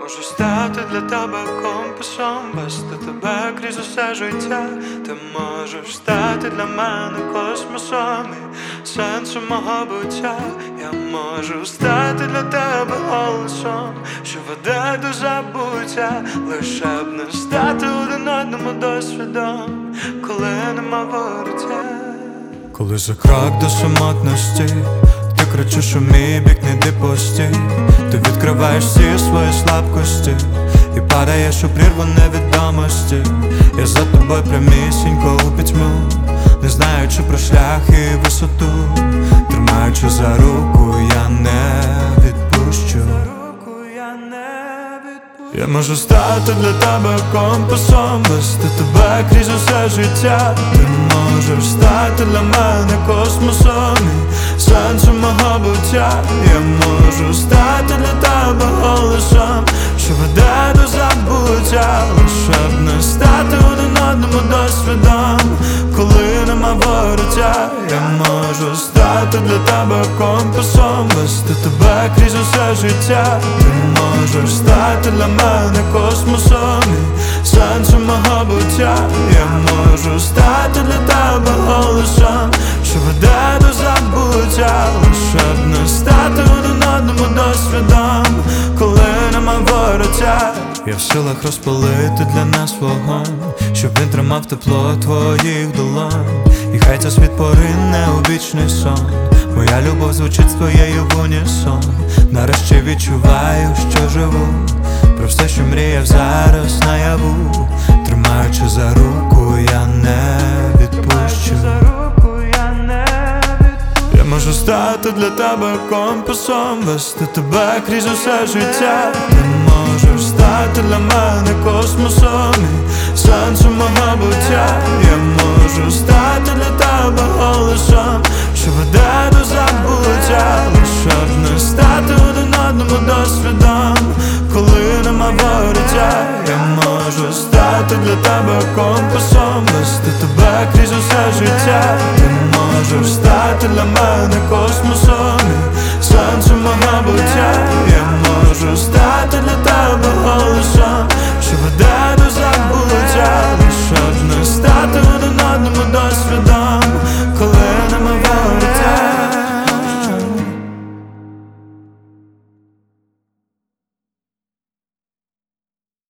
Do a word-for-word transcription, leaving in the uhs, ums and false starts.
можу стати для тебе компасом, вести тебе крізь усе життя. Ти можеш стати для мене космосом і сенсом мого буття. Я можу стати для тебе голосом, що веде до забуття, лише б не стати один одному досвідом, коли нема вороття. Коли за крок до самотності ти кричиш у мій бік, не йди постій. Ти відкриваєш всі свої слабкості і падаєш у прірву невідомості. Я за тобою прямісінько у пітьму, не знаючи про шлях і висоту. Тримаючи за руку, я не відпущу. Я можу стати для тебе компасом, вести тебе крізь усе життя. Ти можеш стати для мене космосом і сенсом мого буття. Я можу стати для тебе голосом, що веде до забуття, лише б не стати один одному досвідом, коли нема вороття. Я можу стати для тебе компасом, вести тебе крізь усе життя. Ти можеш стати для мене космосом і сенсом мого буття. Я можу стати для тебе голосом, що веде до забуття, лише б не стати один одному досвідом, коли нема вороття. Я в силах розпалити для нас вогонь, щоб він тримав тепло твоїх долонь. І хай цей світ порине у вічний сон, моя любов звучить з твоєю в унісон. Нарешті відчуваю, що живу, про все, що мріяв зараз наяву. Тримаючи за руку, я не відпущу. Я можу стати для тебе компасом, вести тебе крізь усе життя. Ти можеш стати для мене космосом і сенсом мого буття. Я можу стати для тебе голосом, що веде до забуття, лише б не стати один одному досвідом, коли нема вороття. Я можу стати для тебе компасом, вести тебе крізь усе життя. Ти можеш стати для мене космосом і сенсом мого буття. Я можу стати для тебе голосом, що веде до